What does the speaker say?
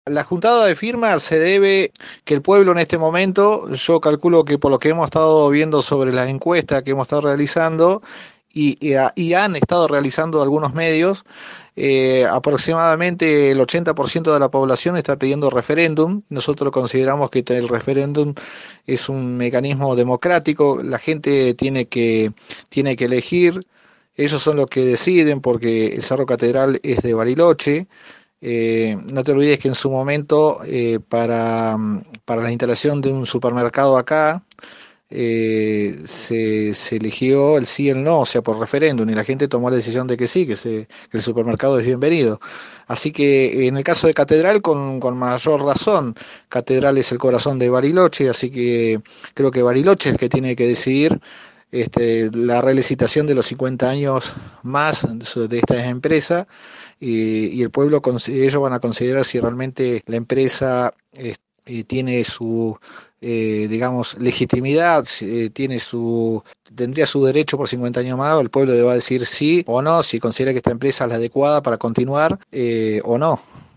La juntada de firmas se debe que el pueblo en este momento, yo calculo que por lo que hemos estado viendo sobre las encuestas que hemos estado realizando y han estado realizando algunos medios, aproximadamente el 80% de la población está pidiendo referéndum. Nosotros consideramos que el referéndum es un mecanismo democrático, la gente tiene que elegir, ellos son los que deciden porque el Cerro Catedral es de Bariloche. No te olvides que en su momento, para la instalación de un supermercado acá, se eligió el sí y el no, o sea, por referéndum, y la gente tomó la decisión de que sí, que el supermercado es bienvenido. Así que en el caso de Catedral, con mayor razón, Catedral es el corazón de Bariloche, así que creo que Bariloche es el que tiene que decidir la relicitación de los 50 años más de esta empresa y el pueblo, ellos van a considerar si realmente la empresa tiene su, digamos, legitimidad, tiene tendría su derecho por 50 años más, el pueblo le va a decir sí o no, si considera que esta empresa es la adecuada para continuar o no.